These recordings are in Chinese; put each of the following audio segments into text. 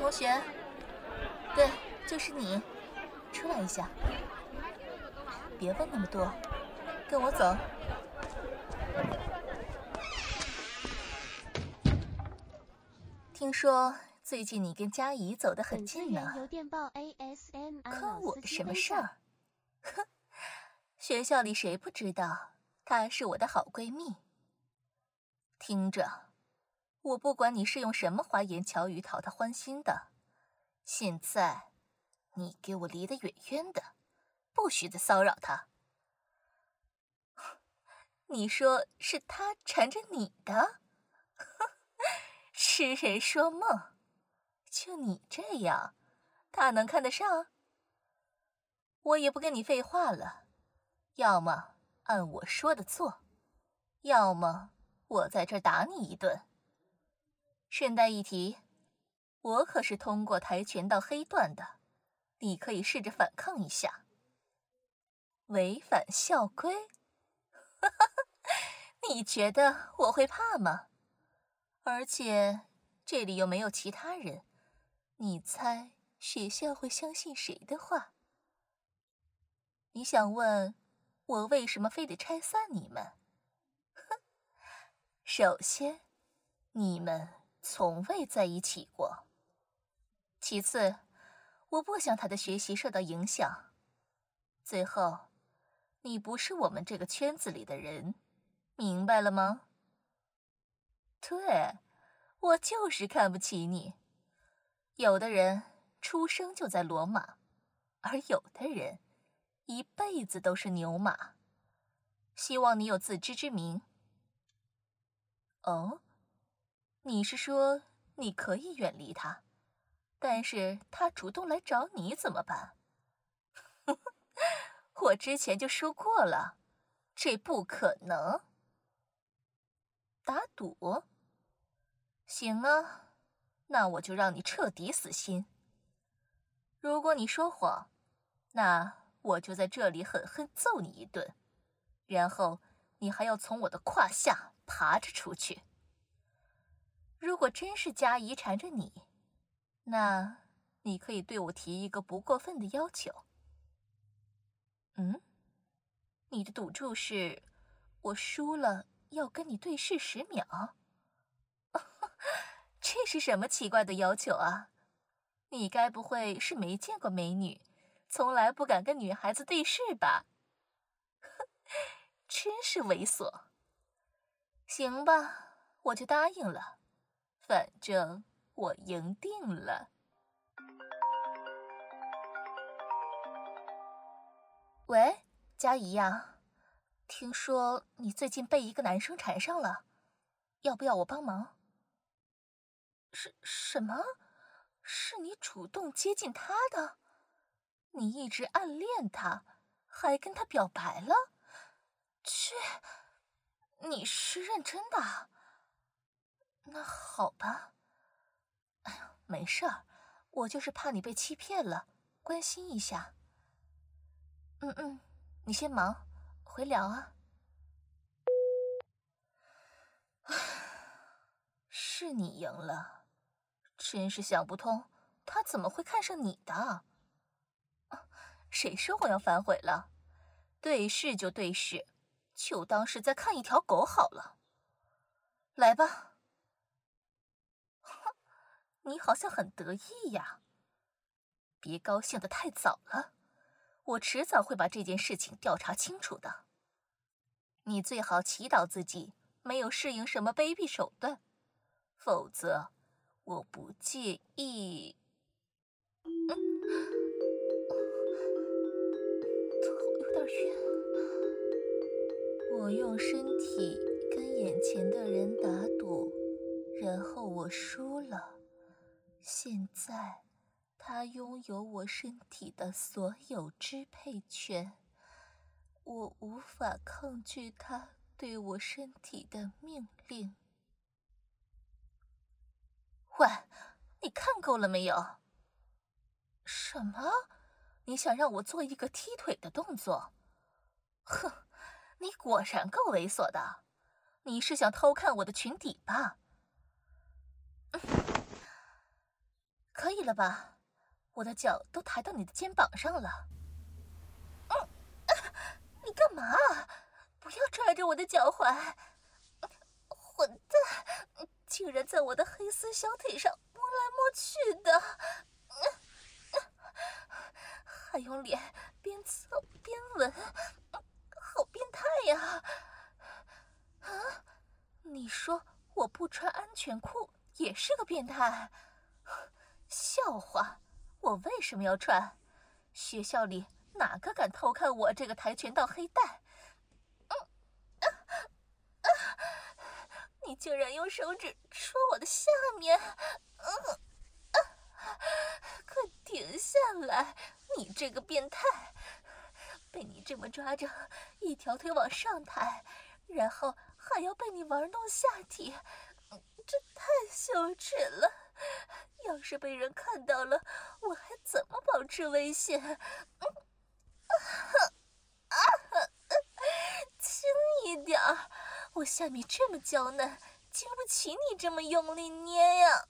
同学，对，就是你，出来一下。别问那么多，跟我走。听说最近你跟佳怡走得很近呢，关我什么事儿？哼，学校里谁不知道她是我的好闺蜜？听着，我不管你是用什么花言巧语讨她欢心的，现在你给我离得远远的，不许再骚扰她。你说是她缠着你的？痴人说梦，就你这样，她能看得上？我也不跟你废话了，要么按我说的做，要么我在这儿打你一顿。顺带一提，我可是通过跆拳道黑段的，你可以试着反抗一下。违反校规？你觉得我会怕吗？而且这里又没有其他人，你猜学校会相信谁的话？你想问我为什么非得拆散你们？哼，首先，你们从未在一起过。其次，我不想他的学习受到影响。最后，你不是我们这个圈子里的人，明白了吗？对，我就是看不起你。有的人出生就在罗马，而有的人一辈子都是牛马。希望你有自知之明。哦，你是说你可以远离他，但是他主动来找你怎么办？我之前就说过了，这不可能。打赌？行啊，那我就让你彻底死心。如果你说谎，那我就在这里狠狠揍你一顿，然后你还要从我的胯下爬着出去。如果真是佳怡缠着你，那你可以对我提一个不过分的要求。你的赌注是我输了要跟你对视10秒？这是什么奇怪的要求啊？你该不会是没见过美女，从来不敢跟女孩子对视吧？真是猥琐。行吧，我就答应了，反正我赢定了。喂，佳怡呀，听说你最近被一个男生缠上了，要不要我帮忙？什么？是你主动接近他的？你一直暗恋他，还跟他表白了？你是认真的？那好吧。哎呀，没事儿，我就是怕你被欺骗了，关心一下。你先忙，回聊啊。是你赢了，真是想不通，他怎么会看上你的？谁说我要反悔了？对视就对视，就当是在看一条狗好了。来吧。哼，你好像很得意呀。别高兴得太早了，我迟早会把这件事情调查清楚的。你最好祈祷自己没有适应什么卑鄙手段，否则我不介意。头有点晕。我用身体跟眼前的人打赌，然后我输了。现在他拥有我身体的所有支配权，我无法抗拒他对我身体的命令。喂，你看够了没有？什么？你想让我做一个踢腿的动作？哼，你果然够猥琐的。你是想偷看我的裙底吧？可以了吧？我的脚都抬到你的肩膀上了。你干嘛？不要拽着我的脚踝！混蛋，竟然在我的黑丝小腿上摸来摸去的，还用脸边蹭边吻，好变态呀！啊，你说我不穿安全裤也是个变态？笑话，我为什么要穿？学校里哪个敢偷看我这个跆拳道黑带？你竟然用手指戳我的下面！快停下来，你这个变态！被你这么抓着，一条腿往上抬，然后还要被你玩弄下体，这太羞耻了！要是被人看到了，我还怎么保持威胁？轻一点儿，我下面这么娇嫩，经不起你这么用力捏呀！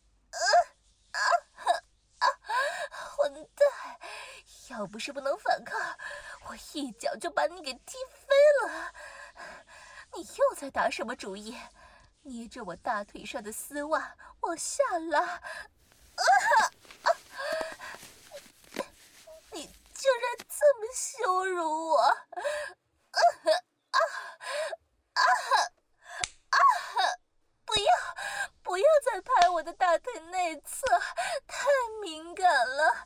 混蛋！要不是不能反抗，我一脚就把你给踢飞了。你又在打什么主意？捏着我大腿上的丝袜往下拉，你竟然这么羞辱我！不要再拍我的大腿内侧，太敏感了。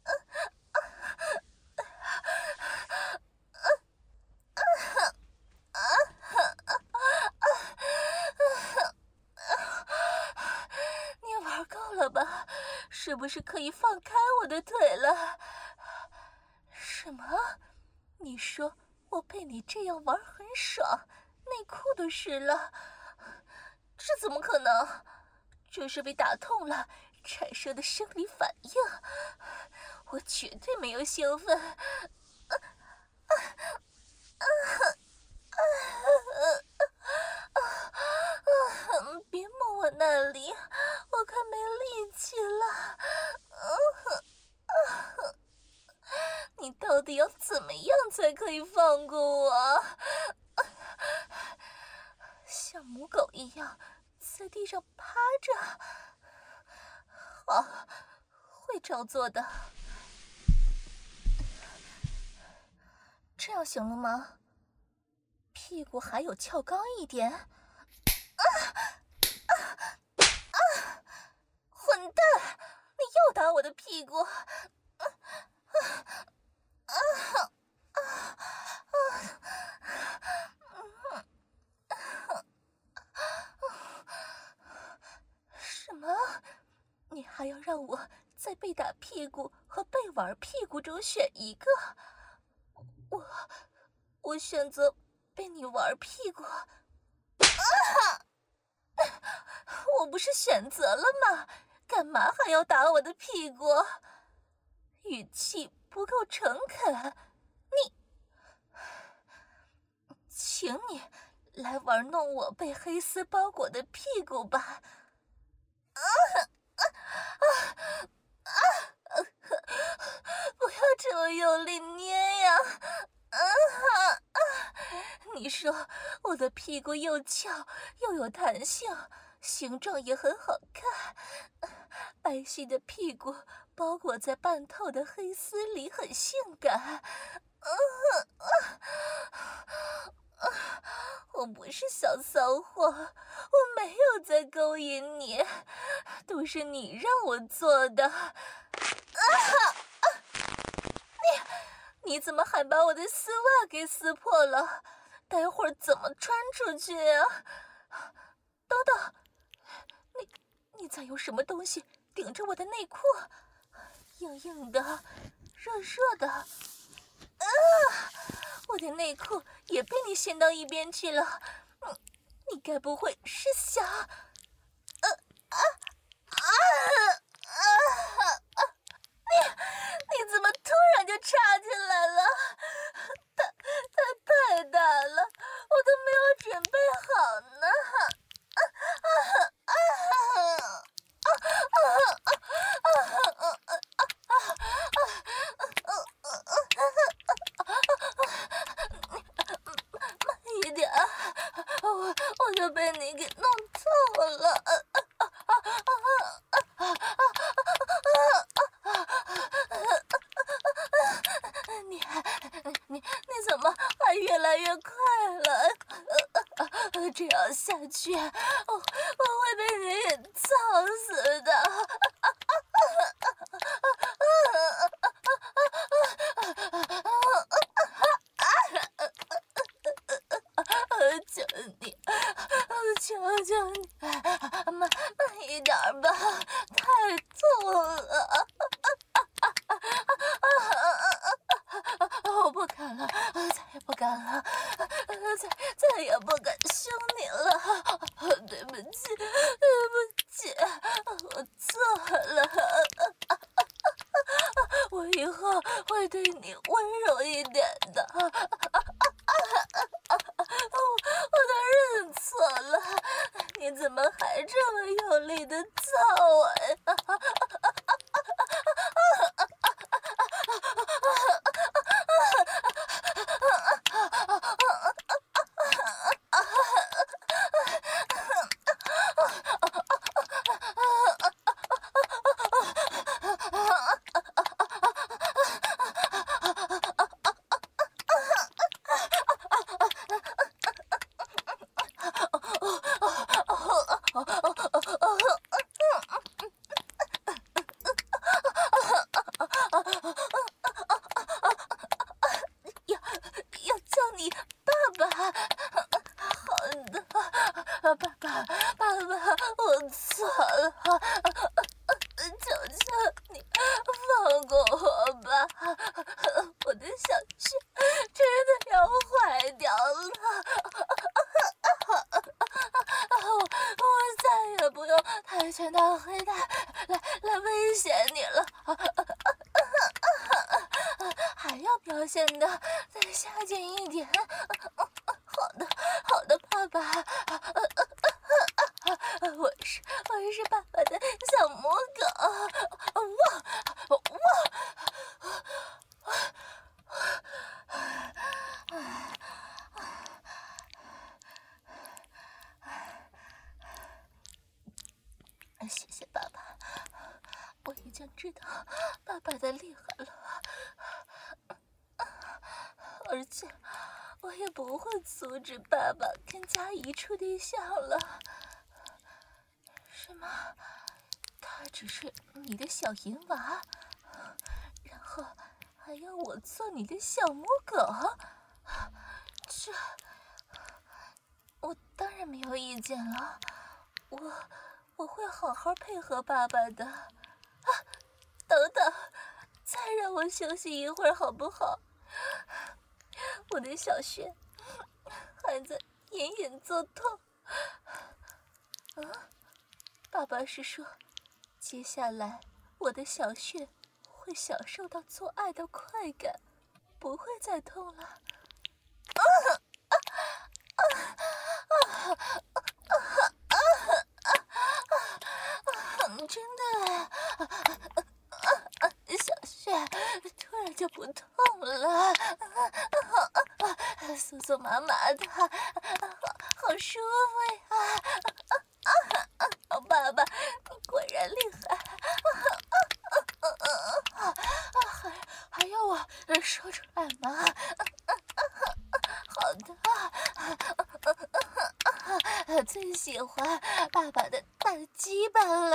你玩够了吧？是不是可以放开我的腿了？什么？你说我被你这样玩很爽，内裤都湿了？这怎么可能？这是被打痛了产生的生理反应，我绝对没有兴奋。别摸我那里，我快没力气了。你到底要怎么样才可以放过我？像母狗一样在地上趴着。好，会照做的。这样行了吗？屁股还有翘高一点。混蛋！你又打我的屁股！什么？你还要让我在被打屁股和被玩屁股中选一个？我选择被你玩屁股。我不是选择了吗？干嘛还要打我的屁股？语气不够诚恳。请你来玩弄我被黑丝包裹的屁股吧。不要这么用力捏呀！你说我的屁股又翘又有弹性，形状也很好看，白皙的屁股包裹在半透的黑丝里，很性感。我不是小骚货，我没有在勾引你，都是你让我做的。你怎么还把我的丝袜给撕破了？待会儿怎么穿出去啊？等等，你在用什么东西顶着我的内裤？硬硬的，热热的。我的内裤也被你掀到一边去了。你该不会是想……你怎么突然就插进来了？它太大了，我都没有准备好呢。 去，我会被人也操死的。求你，求求你，慢一点吧，太痛了。我不敢了，再也不敢了，再也不敢凶你了。对不起，对不起，我错了。我以后会对你温柔一点的。我都认错了，你怎么还这么用力的操我呀？要叫你爸爸。好的，爸爸，我错了，求求你放过我吧，我的小穴真的要坏掉了。我再也不用跆拳道黑带来威胁你了。还要表现的再下贱一点。好的，爸爸。我是爸爸的小母狗。谢谢爸爸，我已经知道爸爸的厉害了。而且我也不会阻止爸爸跟佳怡处对象了。什么？他只是你的小淫娃，然后还要我做你的小母狗？这，我当然没有意见了。我会好好配合爸爸的。等等，再让我休息一会儿好不好？我的小穴还在隐隐作痛。爸爸是说，接下来我的小穴会享受到做爱的快感，不会再痛了。真的，小穴突然就不痛了，酥酥麻麻的，好舒服呀！爸爸，你果然厉害。还要我说出来吗？好的，最喜欢爸爸的大鸡巴了。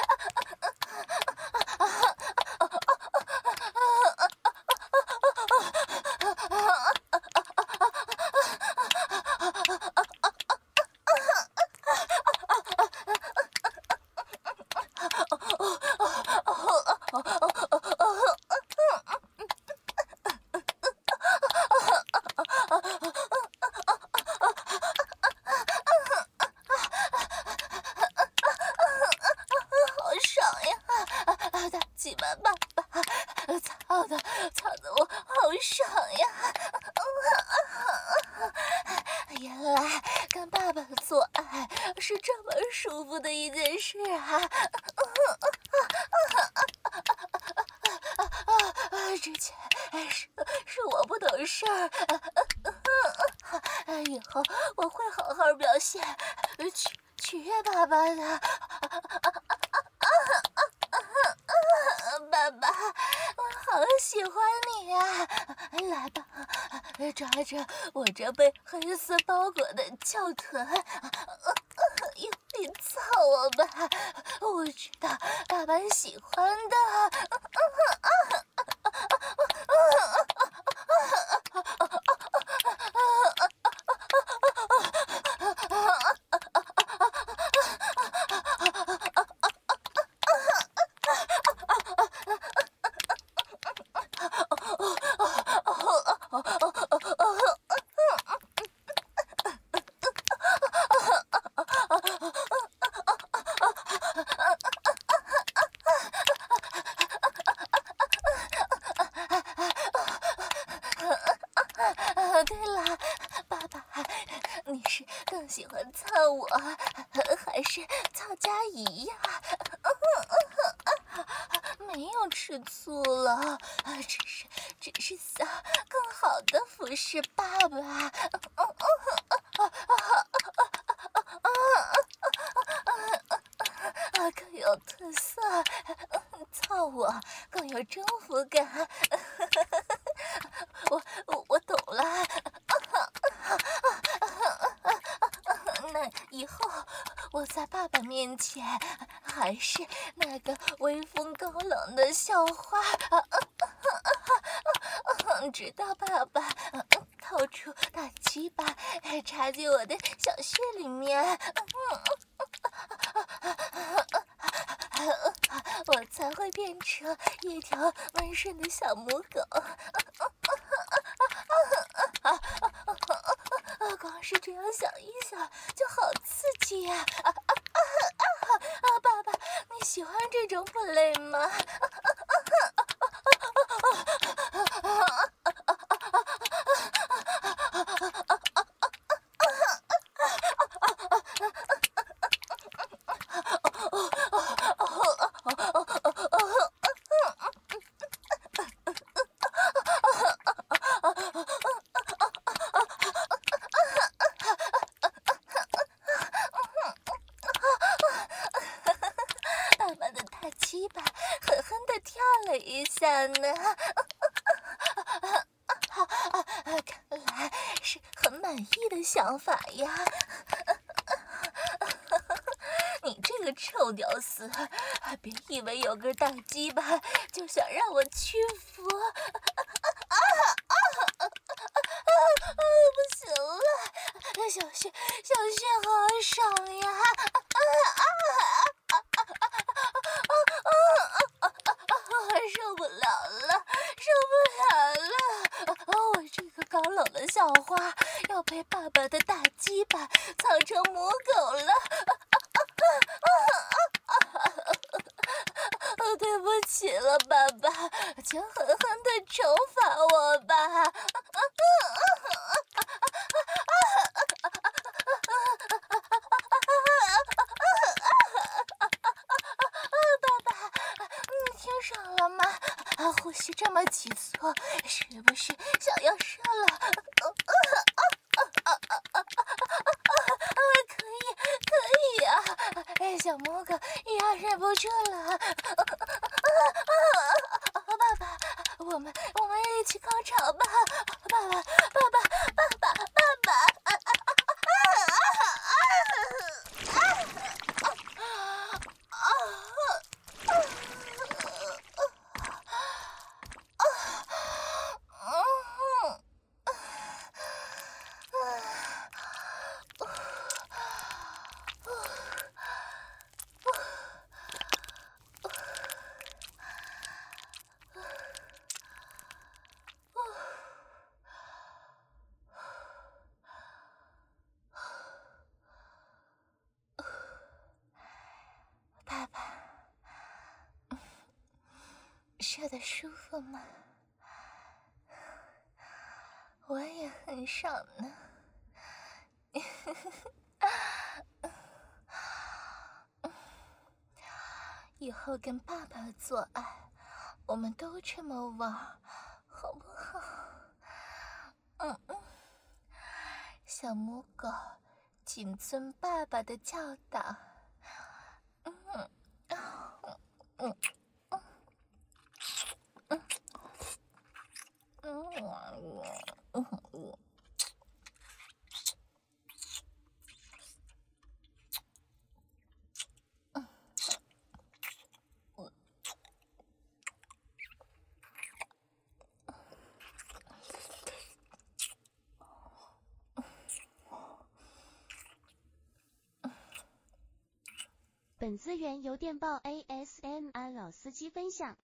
鸡巴爸爸，操得我好爽呀！原来跟爸爸做爱是这么舒服的一件事啊！之前是我不懂事儿，以后我会好好表现，取悦爸爸的。爸爸，我好喜欢你呀！来吧，抓着我这被黑丝包裹的翘臀， 我吧，我知道爸爸喜欢的。对了，爸爸，你是更喜欢操我，还是操佳怡呀？没有吃醋了，只是想更好的服侍爸爸。更有特色，操我更有征服感。我懂了。那以后我在爸爸面前还是那个威风高冷的校花，直到爸爸掏出大鸡巴插进我的小穴里面，我才会变成一条温顺的小母狗。光是这样想一想就好刺激呀！爸爸，你喜欢这种 play 吗？爸爸的大鸡巴狠狠地跳了一下呢。看来是很满意的想法呀。你这个臭屌丝，别以为有根大鸡巴就想让我屈服。不行了，小穴好爽呀！受不了了，我这个高冷的校花要被爸爸的大鸡巴操成母狗了。对不起了，爸爸，请狠狠地惩罚我吧。听爽了吗？呼吸这么急促，是不是想要射了？可以啊！小母狗也要忍不住了。爸爸，我们一起高潮吧！爸爸。爸爸，射得舒服吗？我也很爽呢。以后跟爸爸做爱，我们都这么玩，好不好？小母狗谨遵爸爸的教导。 本资源由电报 ASMR 老司机分享。